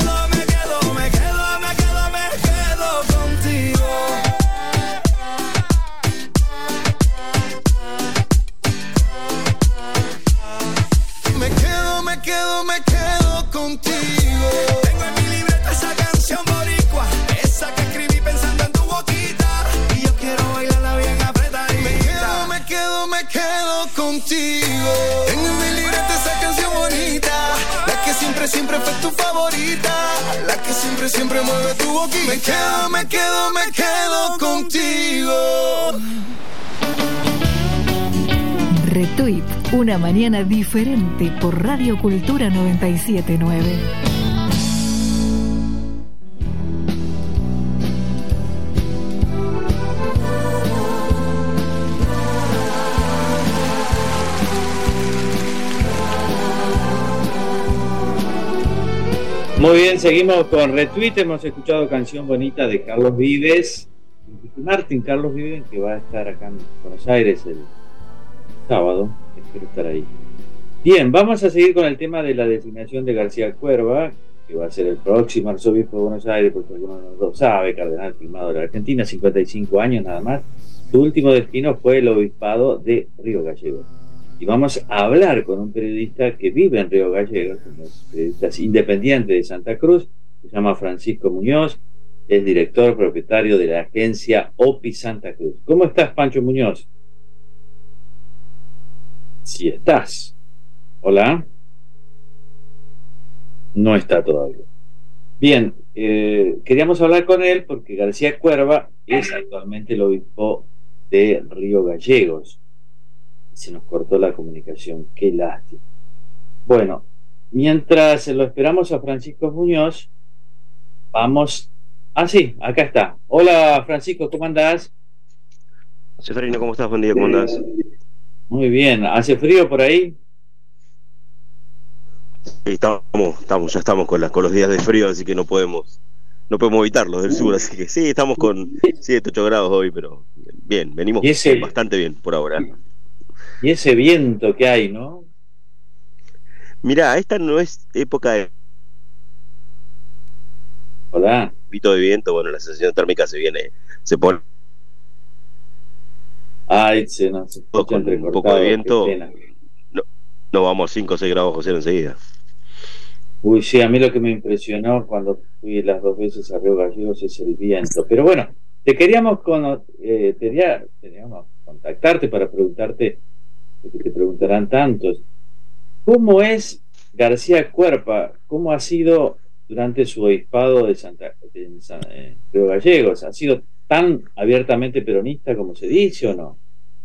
contigo. Me quedo contigo. Tengo en mi libreta esa canción boricua, esa que escribí pensando en tu boquita. Y yo quiero bailarla bien apretadita. Me quedo contigo. Tengo en mi libreta esa canción bonita, la que siempre fue tu favorita, la que siempre mueve tu boquita. Me quedo contigo. Retweet, una mañana diferente por Radio Cultura 97.9. Muy bien, seguimos con Retweet. Hemos escuchado Canción Bonita de Carlos Vives y Martín Carlos Vives, que va a estar acá en Buenos Aires el sábado. Espero estar ahí. Bien, vamos a seguir con el tema de la designación de García Cuerva, que va a ser el próximo arzobispo de Buenos Aires, porque alguno no lo sabe, cardenal firmado de la Argentina, 55 años nada más. Su último destino fue el obispado de Río Gallegos. Y vamos a hablar con un periodista que vive en Río Gallegos, un periodista independiente de Santa Cruz, se llama Francisco Muñoz, es director propietario de la agencia OPI Santa Cruz. ¿Cómo estás, Pancho Muñoz? Si estás. Hola. No está todavía. Bien, queríamos hablar con él porque García Cuerva es actualmente el obispo de Río Gallegos. Se nos cortó la comunicación, qué lástima. Bueno, mientras lo esperamos a Francisco Muñoz, vamos... Ah, sí, acá está. Hola, Francisco, ¿cómo andás? Seferino, ¿cómo estás? Buen día, ¿cómo andás? Muy bien, ¿hace frío por ahí? Sí, ya estamos con los días de frío, así que no podemos evitarlos del sur, así que sí, estamos con 7, 8 grados hoy, pero bien, venimos bastante bien por ahora. Y ese viento que hay, ¿no? Mirá, esta no es época de... Hola. Pito de viento, bueno, la sensación térmica se pone... Ay, se nos con un poco de viento, no vamos 5 o 6 grados bajo cero enseguida. Uy, sí, a mí lo que me impresionó cuando fui las 2 veces a Río Gallegos es el viento. Pero bueno, queríamos contactarte para preguntarte lo que te preguntarán tantos. ¿Cómo es García Cuerva? ¿Cómo ha sido durante su obispado de Río Gallegos? ¿Ha sido tan abiertamente peronista como se dice o no?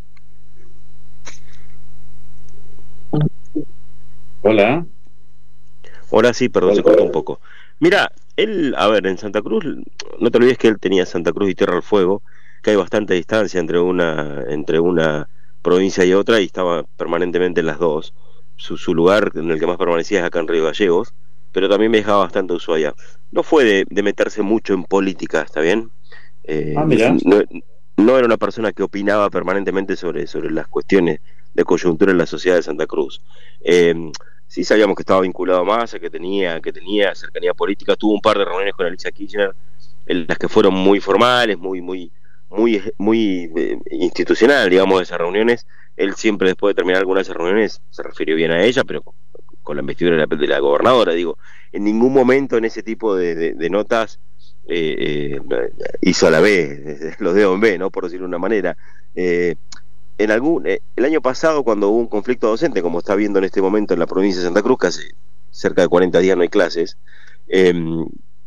Hola. Ahora sí, perdón, se cortó un poco. Mira, él, a ver, en Santa Cruz, no te olvides que él tenía Santa Cruz y Tierra del Fuego, que hay bastante distancia entre una provincia y otra, y estaba permanentemente en las dos. Su lugar en el que más permanecía es acá en Río Gallegos, pero también viajaba bastante a Ushuaia. no fue de meterse mucho en política, ¿está bien? Mira. No era una persona que opinaba permanentemente sobre las cuestiones de coyuntura en la sociedad de Santa Cruz. Sí sabíamos que estaba vinculado a Massa, que tenía cercanía política. Tuvo un par de reuniones con Alicia Kirchner, en las que fueron muy formales, muy institucional, digamos, esas reuniones. Él siempre, después de terminar algunas de esas reuniones, se refirió bien a ella, pero con la investidura de la gobernadora, digo. En ningún momento en ese tipo de notas hizo a la B, los dedos en B, ¿no? Por decirlo de una manera. El año pasado, cuando hubo un conflicto docente, como está viendo en este momento en la provincia de Santa Cruz, que hace cerca de 40 días no hay clases, el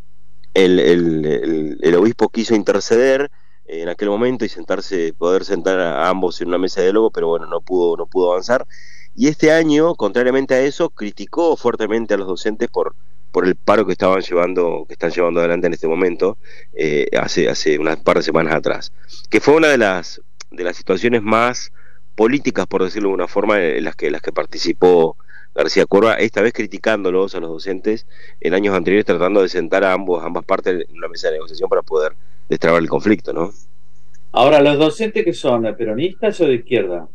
obispo quiso interceder en aquel momento y poder sentar a ambos en una mesa de diálogo, pero bueno, no pudo avanzar. Y este año, contrariamente a eso, criticó fuertemente a los docentes por el paro que están llevando adelante en este momento, hace unas par de semanas atrás, que fue una de las situaciones más políticas, por decirlo de una forma, en las que participó García Cuerva, esta vez criticándolos a los docentes, en años anteriores tratando de sentar a ambas partes en una mesa de negociación para poder destrabar el conflicto, ¿no? Ahora, ¿los docentes que son peronistas o de izquierda?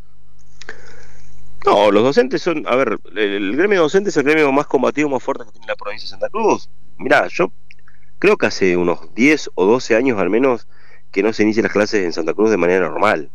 No, los docentes son, a ver, el gremio docente es el gremio más combativo, más fuerte que tiene la provincia de Santa Cruz. Mirá, yo creo que hace unos 10 o 12 años al menos que no se inician las clases en Santa Cruz de manera normal.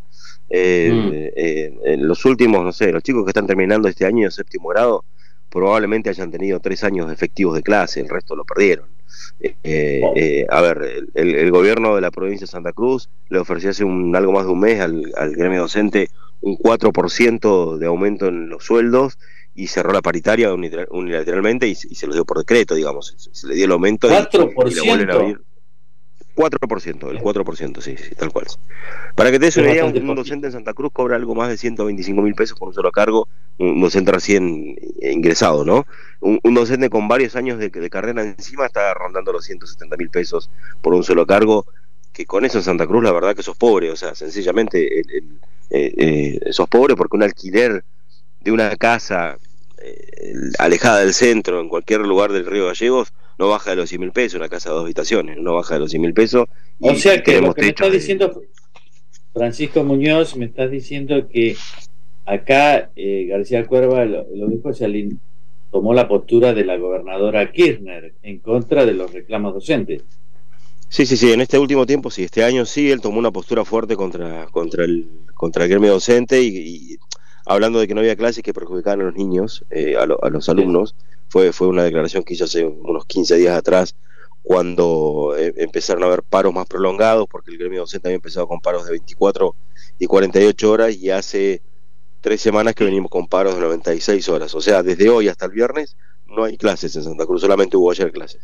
En los últimos, no sé, los chicos que están terminando este año de 7º grado probablemente hayan tenido 3 años efectivos de clase, el resto lo perdieron. A ver, el gobierno de la provincia de Santa Cruz le ofreció hace algo más de un mes al gremio docente un 4% de aumento en los sueldos y cerró la paritaria unilateralmente y se lo dio por decreto, digamos, se le dio el aumento 4%. y lo vuelven a abrir. 4%, el 4%, sí, tal cual. Para que te des una idea, un docente en Santa Cruz cobra algo más de 125.000 pesos por un solo cargo, un docente recién ingresado, ¿no? Un docente con varios años de carrera encima está rondando los 170.000 pesos por un solo cargo, que con eso en Santa Cruz la verdad que sos pobre, o sea, sencillamente sos pobre porque un alquiler de una casa alejada del centro, en cualquier lugar del Río Gallegos, no baja de los 100.000 pesos, una casa de 2 habitaciones, no baja de los 100.000 pesos. O sea que lo que me estás diciendo, Francisco Muñoz, me estás diciendo que acá García Cuerva, lo dijo, tomó la postura de la gobernadora Kirchner en contra de los reclamos docentes. Sí, en este último tiempo, sí, este año sí, él tomó una postura fuerte contra el gremio docente y hablando de que no había clases que perjudicaban a los niños, a los alumnos. Fue una declaración que hizo hace unos 15 días atrás, cuando empezaron a haber paros más prolongados, porque el gremio docente había empezado con paros de 24 y 48 horas, y hace 3 semanas que venimos con paros de 96 horas. O sea, desde hoy hasta el viernes no hay clases en Santa Cruz, solamente hubo ayer clases.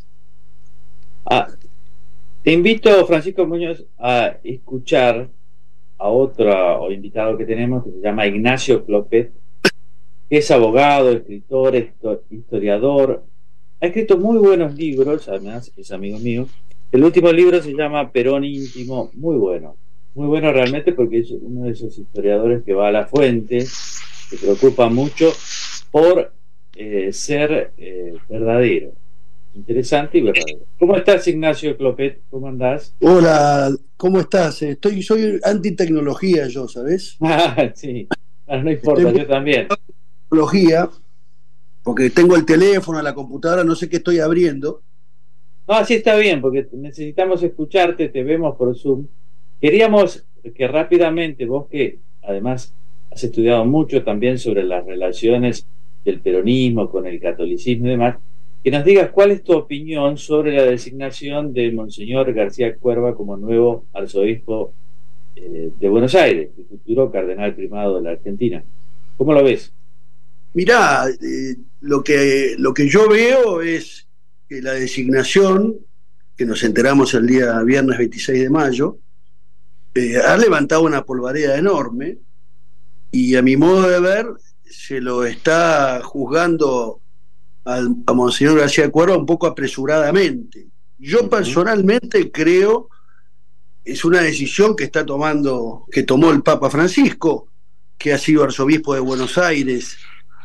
Te invito, Francisco Muñoz, a escuchar a otro invitado que tenemos, que se llama Ignacio Clopet, que es abogado, escritor, historiador, ha escrito muy buenos libros, además es amigo mío. El último libro se llama Perón Íntimo, muy bueno realmente, porque es uno de esos historiadores que va a la fuente, se preocupa mucho por ser verdadero, interesante y verdadero. ¿Cómo estás, Ignacio Clopet? ¿Cómo andás? Hola, ¿cómo estás? Soy antitecnología yo, ¿sabes? Sí, no importa, yo también. Tecnología, porque tengo el teléfono, la computadora, no sé qué estoy abriendo. No, sí está bien, porque necesitamos escucharte, te vemos por Zoom. Queríamos que rápidamente, vos que además has estudiado mucho también sobre las relaciones del peronismo con el catolicismo y demás, que nos digas cuál es tu opinión sobre la designación de Monseñor García Cuerva como nuevo arzobispo de Buenos Aires, el futuro cardenal primado de la Argentina. ¿Cómo lo ves? Mirá, lo que yo veo es que la designación, que nos enteramos el día viernes 26 de mayo, ha levantado una polvareda enorme, y a mi modo de ver se lo está juzgando a Monseñor García Cuerva un poco apresuradamente. Yo personalmente creo es una decisión que tomó el Papa Francisco, que ha sido arzobispo de Buenos Aires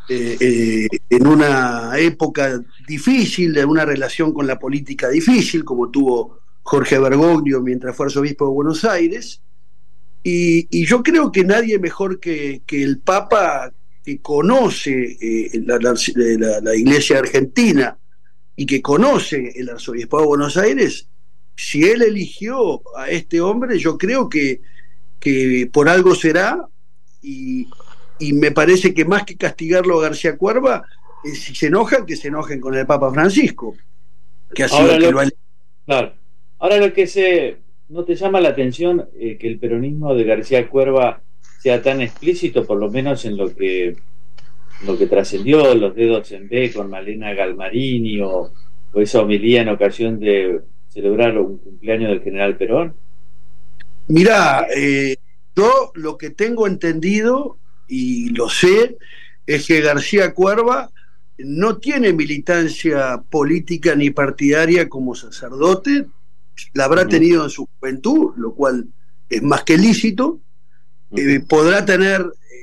en una época difícil, en una relación con la política difícil, como tuvo Jorge Bergoglio mientras fue arzobispo de Buenos Aires, y yo creo que nadie mejor que el Papa, que conoce la Iglesia argentina y que conoce el arzobispado de Buenos Aires, si él eligió a este hombre, yo creo que por algo será, y me parece que más que castigarlo a García Cuerva, si se enojan, que se enojen con el Papa Francisco, que ha sido el que lo ha... Claro. Ahora, lo que ¿no te llama la atención que el peronismo de García Cuerva sea tan explícito, por lo menos en lo que trascendió, los dedos en B con Malena Galmarini, o esa homilía en ocasión de celebrar un cumpleaños del general Perón? Mirá, yo lo que tengo entendido, y lo sé, es que García Cuerva no tiene militancia política ni partidaria como sacerdote. La habrá tenido en su juventud, lo cual es más que lícito. Podrá tener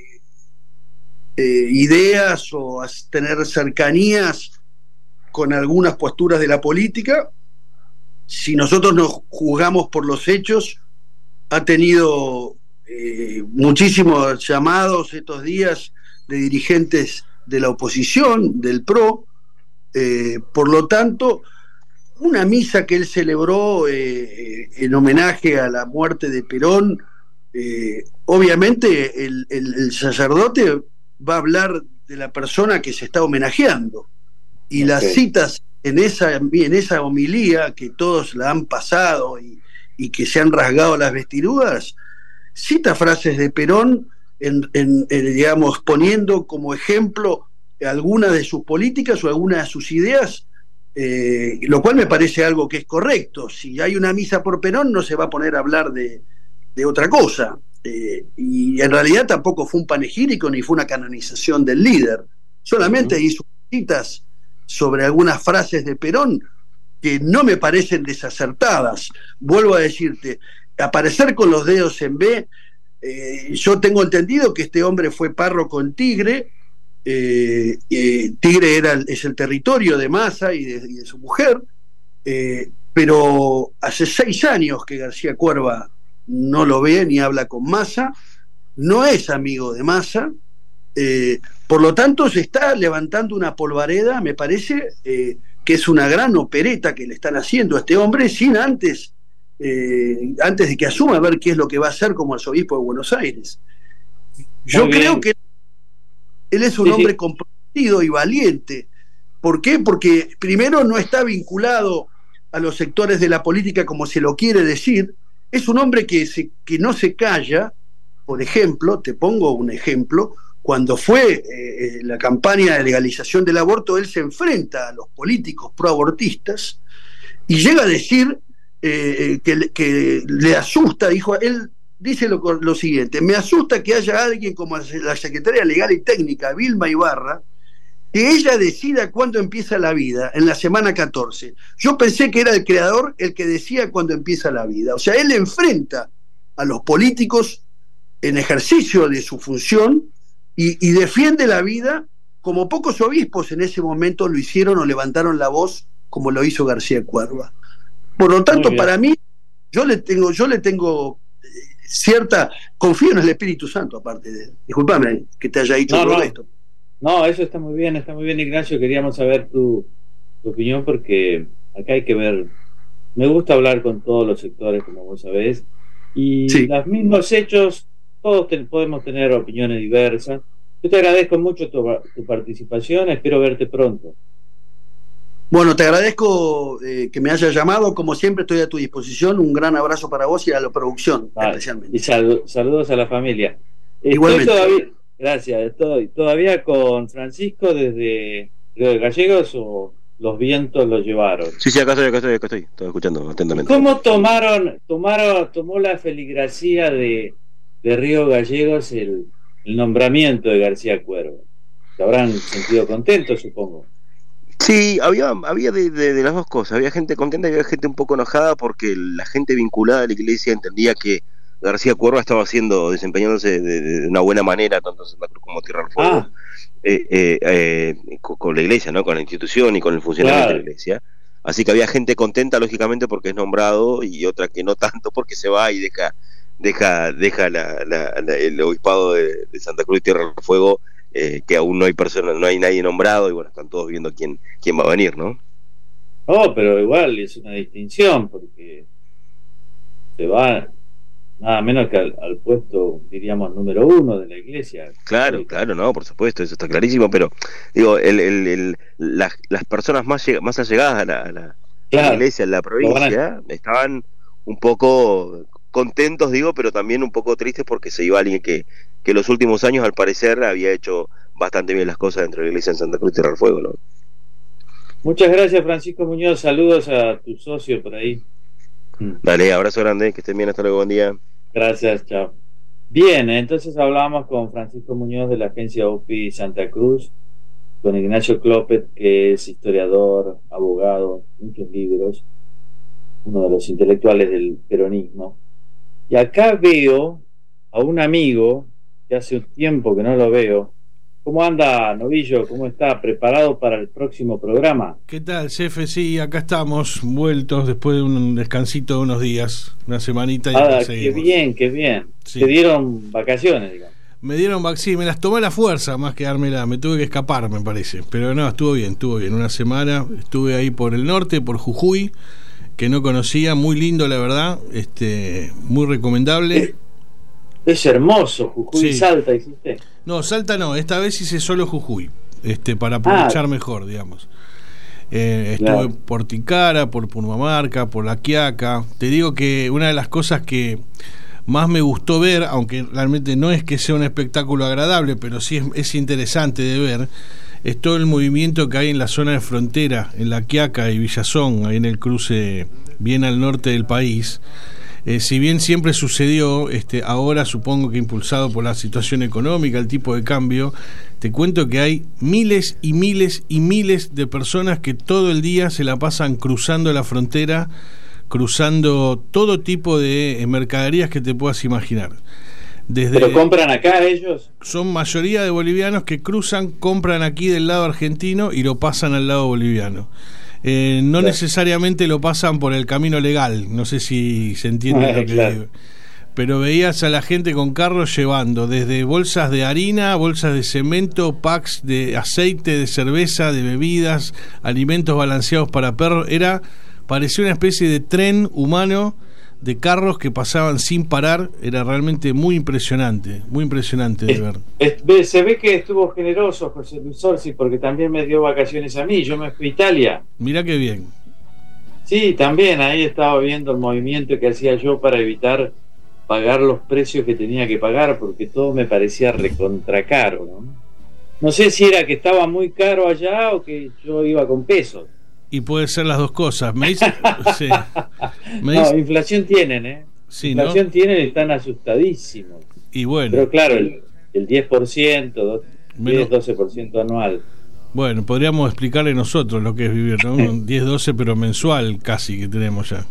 ideas o tener cercanías con algunas posturas de la política. Si nosotros nos juzgamos por los hechos, ha tenido muchísimos llamados estos días de dirigentes de la oposición, del PRO. Por lo tanto, una misa que él celebró en homenaje a la muerte de Perón, obviamente el sacerdote va a hablar de la persona que se está homenajeando, y las citas en esa homilía, que todos la han pasado y que se han rasgado las vestiduras, cita frases de Perón, digamos, poniendo como ejemplo algunas de sus políticas o algunas de sus ideas, lo cual me parece algo que es correcto. Si hay una misa por Perón, no se va a poner a hablar de otra cosa, y en realidad tampoco fue un panegírico ni fue una canonización del líder, solamente hizo citas sobre algunas frases de Perón que no me parecen desacertadas. Vuelvo a decirte, aparecer con los dedos en B, yo tengo entendido que este hombre fue párroco en Tigre. Tigre es el territorio de Massa y de su mujer, pero hace 6 años que García Cuerva no lo ve ni habla con Massa, no es amigo de Massa, por lo tanto se está levantando una polvareda. Me parece que es una gran opereta que le están haciendo a este hombre sin antes de que asuma, a ver qué es lo que va a hacer como arzobispo de Buenos Aires. Yo creo que él es un hombre comprometido y valiente. ¿Por qué? Porque primero no está vinculado a los sectores de la política como se lo quiere decir. Es un hombre que no se calla. Por ejemplo, te pongo un ejemplo, cuando fue la campaña de legalización del aborto, él se enfrenta a los políticos proabortistas y llega a decir que le asusta, él dice lo siguiente: me asusta que haya alguien como la secretaria legal y técnica Vilma Ibarra, que ella decida cuándo empieza la vida en la semana 14. Yo pensé que era el creador el que decía cuándo empieza la vida. O sea, él enfrenta a los políticos en ejercicio de su función y defiende la vida como pocos obispos en ese momento lo hicieron o levantaron la voz como lo hizo García Cuerva. Por lo tanto, para mí, yo le tengo cierta, confío en el Espíritu Santo, aparte de, discúlpame que te haya dicho todo esto. No, eso está muy bien, Ignacio. Queríamos saber tu opinión, porque acá hay que ver. Me gusta hablar con todos los sectores, como vos sabés, y los mismos hechos, todos podemos tener opiniones diversas. Yo te agradezco mucho tu participación, espero verte pronto. Bueno, te agradezco que me hayas llamado, como siempre estoy a tu disposición. Un gran abrazo para vos y a la producción, especialmente. Y saludos a la familia. Igualmente. Gracias. Estoy todavía con Francisco desde Río de Gallegos, o los vientos lo llevaron. Sí, acá estoy escuchando atentamente. ¿Cómo tomó la feligresía de Río Gallegos el nombramiento de García Cuerva? Se habrán sentido contentos, supongo. Sí, había de las dos cosas. Había gente contenta y había gente un poco enojada, porque la gente vinculada a la iglesia entendía que García Cuerva estaba desempeñándose de una buena manera, tanto en Santa Cruz como Tierra del Fuego. con la iglesia, ¿no? Con la institución y con el funcionamiento de la iglesia. Así que había gente contenta, lógicamente, porque es nombrado, y otra que no tanto porque se va y deja el obispado de Santa Cruz y Tierra del Fuego, que aún no hay nadie nombrado, y bueno, están todos viendo quién va a venir, ¿no? Pero igual es una distinción, porque se va nada menos que al puesto, diríamos, número 1 de la iglesia. Claro, no, por supuesto, eso está clarísimo, pero digo, las personas más allegadas a la iglesia, en la provincia, estaban un poco contentos, digo, pero también un poco tristes porque se iba alguien que los últimos años, al parecer, había hecho bastante bien las cosas dentro de la iglesia en Santa Cruz y Tierra del Fuego, ¿no? Muchas gracias, Francisco Muñoz. Saludos a tu socio por ahí. Dale, abrazo grande, que estén bien, hasta luego, buen día. Gracias, chao. Bien, entonces hablábamos con Francisco Muñoz de la agencia UPI Santa Cruz, con Ignacio Clopet, que es historiador, abogado, muchos libros, uno de los intelectuales del peronismo. Y acá veo a un amigo que hace un tiempo que no lo veo. ¿Cómo anda, Novillo? ¿Cómo está? ¿Preparado para el próximo programa? ¿Qué tal, jefe? Sí, acá estamos, vueltos después de un descansito de unos días, una semanita, y seguimos. Qué bien. Sí. Te dieron vacaciones, digamos. Me dieron vacaciones, me las tomé a la fuerza, más que dármela, me tuve que escapar, me parece. Pero no, estuvo bien, una semana, estuve ahí por el norte, por Jujuy, que no conocía, muy lindo la verdad, muy recomendable. Es hermoso, Jujuy. Sí. ¿Salta hiciste? No, Salta no, esta vez hice solo Jujuy, para aprovechar mejor, digamos. Estuve por Tilcara, por Purmamarca, por La Quiaca. Te digo que una de las cosas que más me gustó ver, aunque realmente no es que sea un espectáculo agradable, pero sí es interesante de ver, es todo el movimiento que hay en la zona de frontera, en La Quiaca y Villazón, ahí en el cruce bien al norte del país. Si bien siempre sucedió, ahora supongo que impulsado por la situación económica, el tipo de cambio, te cuento que hay miles y miles y miles de personas que todo el día se la pasan cruzando la frontera, cruzando todo tipo de mercaderías que te puedas imaginar. ¿Pero compran acá ellos? Son mayoría de bolivianos que cruzan, compran aquí del lado argentino y lo pasan al lado boliviano. No necesariamente lo pasan por el camino legal, no sé si se entiende lo que digo, pero veías a la gente con carros llevando desde bolsas de harina, bolsas de cemento, packs de aceite, de cerveza, de bebidas, alimentos balanceados para perros. Parecía una especie de tren humano de carros que pasaban sin parar. Era realmente muy impresionante de ver. Se ve que estuvo generoso José Luis Orsi, porque también me dio vacaciones a mí. Yo me fui a Italia. Mirá qué bien. Sí, también ahí estaba viendo el movimiento que hacía yo para evitar pagar los precios que tenía que pagar, porque todo me parecía recontra caro, ¿no? No sé si era que estaba muy caro allá o que yo iba con pesos. Y puede ser las dos cosas. Sí. Inflación tienen, Sí, inflación, ¿no? Tienen, están asustadísimos. Y bueno. Pero claro, el 10%, 10-12% anual. Bueno, podríamos explicarle nosotros lo que es vivir, ¿no? 10-12, pero mensual casi que tenemos ya.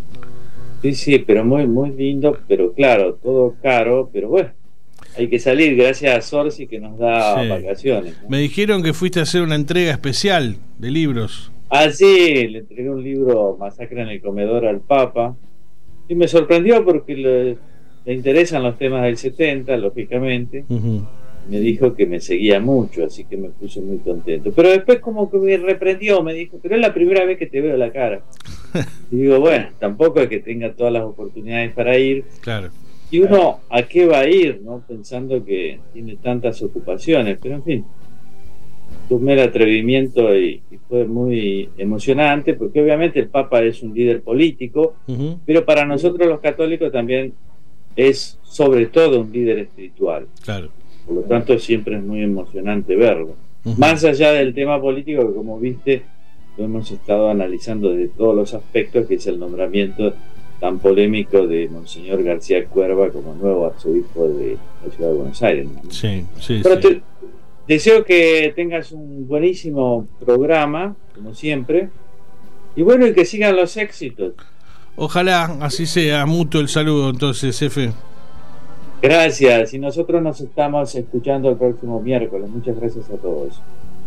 Sí, pero muy, muy lindo, pero claro, todo caro, pero bueno. Hay que salir, gracias a Sorsi que nos da vacaciones, ¿no? Me dijeron que fuiste a hacer una entrega especial de libros. Sí, le entregué un libro, Masacre en el Comedor, al Papa, y me sorprendió porque le interesan los temas del 70, lógicamente. Me dijo que me seguía mucho, así que me puse muy contento. Pero después como que me reprendió, me dijo, pero es la primera vez que te veo la cara. Y digo, bueno, tampoco es que tenga todas las oportunidades para ir. Claro. Y uno, ¿a qué va a ir, no? Pensando que tiene tantas ocupaciones, pero en fin, tomé el atrevimiento y fue muy emocionante, porque obviamente el Papa es un líder político, pero para nosotros los católicos también es sobre todo un líder espiritual. Claro. Por lo tanto siempre es muy emocionante verlo. Más allá del tema político, que como viste, lo hemos estado analizando desde todos los aspectos, que es el nombramiento tan polémico de Monseñor García Cuerva como nuevo arzobispo de la ciudad de Buenos Aires, ¿no? Sí. Pero deseo que tengas un buenísimo programa, como siempre, y bueno, y que sigan los éxitos. Ojalá así sea. Mutuo el saludo entonces, jefe. Gracias, y nosotros nos estamos escuchando el próximo miércoles. Muchas gracias a todos.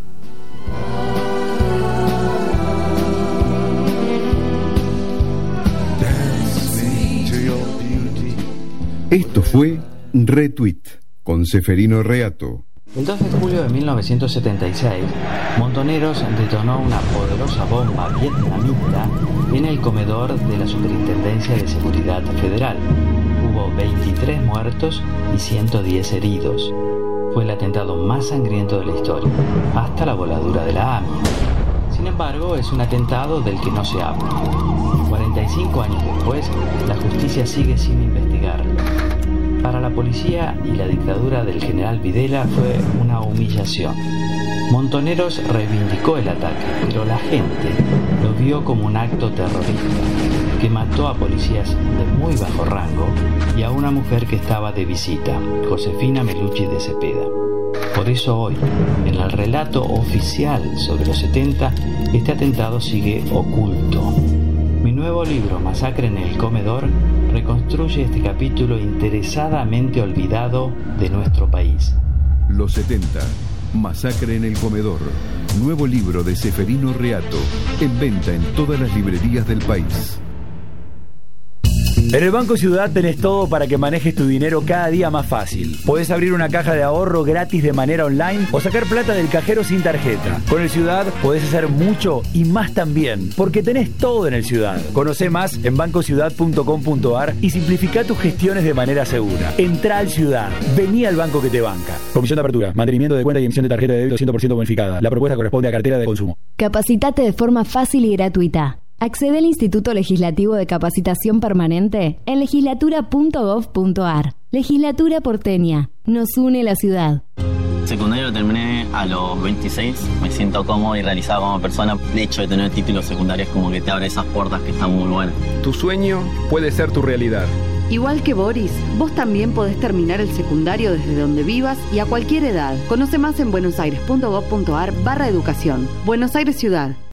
Esto fue Retweet con Ceferino Reato. El 2 de julio de 1976, Montoneros detonó una poderosa bomba vietnamita en el comedor de la Superintendencia de Seguridad Federal. Hubo 23 muertos y 110 heridos. Fue el atentado más sangriento de la historia, hasta la voladura de la AMIA. Sin embargo, es un atentado del que no se habla. 45 años después, la justicia sigue sin investigarlo. Para la policía y la dictadura del general Videla fue una humillación. Montoneros reivindicó el ataque, pero la gente lo vio como un acto terrorista que mató a policías de muy bajo rango y a una mujer que estaba de visita, Josefina Melucci de Cepeda. Por eso hoy, en el relato oficial sobre los 70, este atentado sigue oculto. Mi nuevo libro, Masacre en el Comedor, reconstruye este capítulo interesadamente olvidado de nuestro país. Los 70. Masacre en el Comedor. Nuevo libro de Ceferino Reato. En venta en todas las librerías del país. En el Banco Ciudad tenés todo para que manejes tu dinero cada día más fácil. Podés abrir una caja de ahorro gratis de manera online o sacar plata del cajero sin tarjeta. Con el Ciudad podés hacer mucho y más también, porque tenés todo en el Ciudad. Conocé más en bancociudad.com.ar y simplifica tus gestiones de manera segura. Entrá al Ciudad. Vení al banco que te banca. Comisión de apertura, mantenimiento de cuenta y emisión de tarjeta de débito 100% bonificada. La propuesta corresponde a cartera de consumo. Capacitate de forma fácil y gratuita. Accede al Instituto Legislativo de Capacitación Permanente en legislatura.gov.ar. Legislatura porteña. Nos une la ciudad. Secundario lo terminé a los 26, me siento cómodo y realizado como persona. El hecho de tener títulos secundarios como que te abre esas puertas que están muy buenas. Tu sueño puede ser tu realidad. Igual que Boris, vos también podés terminar el secundario desde donde vivas y a cualquier edad. Conoce más en buenosaires.gov.ar/educación. Buenos Aires Ciudad.